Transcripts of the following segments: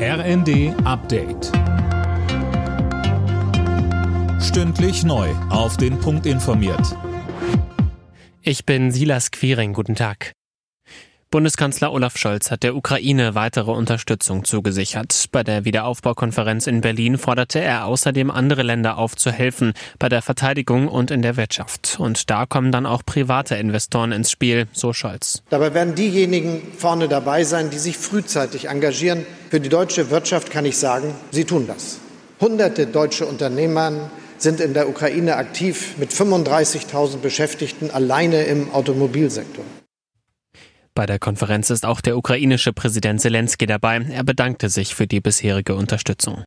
RND Update. Stündlich neu auf den Punkt informiert. Ich bin Silas Quiring, guten Tag. Bundeskanzler Olaf Scholz hat der Ukraine weitere Unterstützung zugesichert. Bei der Wiederaufbaukonferenz in Berlin forderte er außerdem andere Länder auf, zu helfen bei der Verteidigung und in der Wirtschaft. Und da kommen dann auch private Investoren ins Spiel, so Scholz. Dabei werden diejenigen vorne dabei sein, die sich frühzeitig engagieren. Für die deutsche Wirtschaft kann ich sagen, sie tun das. Hunderte deutsche Unternehmer sind in der Ukraine aktiv mit 35.000 Beschäftigten alleine im Automobilsektor. Bei der Konferenz ist auch der ukrainische Präsident Zelensky dabei. Er bedankte sich für die bisherige Unterstützung.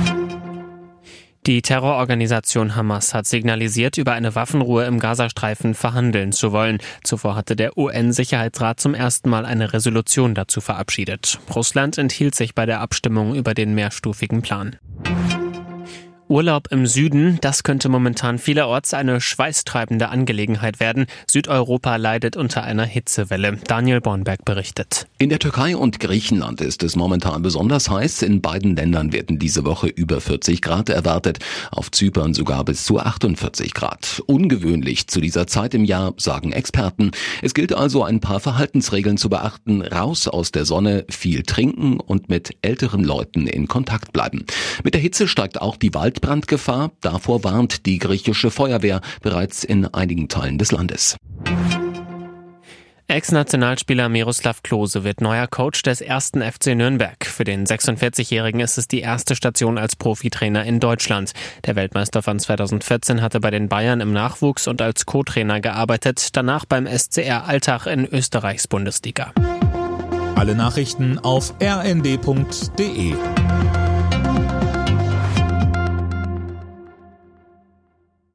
Die Terrororganisation Hamas hat signalisiert, über eine Waffenruhe im Gazastreifen verhandeln zu wollen. Zuvor hatte der UN-Sicherheitsrat zum ersten Mal eine Resolution dazu verabschiedet. Russland enthielt sich bei der Abstimmung über den mehrstufigen Plan. Urlaub im Süden, das könnte momentan vielerorts eine schweißtreibende Angelegenheit werden. Südeuropa leidet unter einer Hitzewelle. Daniel Bornberg berichtet. In der Türkei und Griechenland ist es momentan besonders heiß. In beiden Ländern werden diese Woche über 40 Grad erwartet. Auf Zypern sogar bis zu 48 Grad. Ungewöhnlich zu dieser Zeit im Jahr, sagen Experten. Es gilt also, ein paar Verhaltensregeln zu beachten. Raus aus der Sonne, viel trinken und mit älteren Leuten in Kontakt bleiben. Mit der Hitze steigt auch die Waldbrandgefahr. Davor warnt die griechische Feuerwehr bereits in einigen Teilen des Landes. Ex-Nationalspieler Miroslav Klose wird neuer Coach des 1. FC Nürnberg. Für den 46-Jährigen ist es die erste Station als Profitrainer in Deutschland. Der Weltmeister von 2014 hatte bei den Bayern im Nachwuchs und als Co-Trainer gearbeitet, danach beim SCR Altach in Österreichs Bundesliga. Alle Nachrichten auf rnd.de.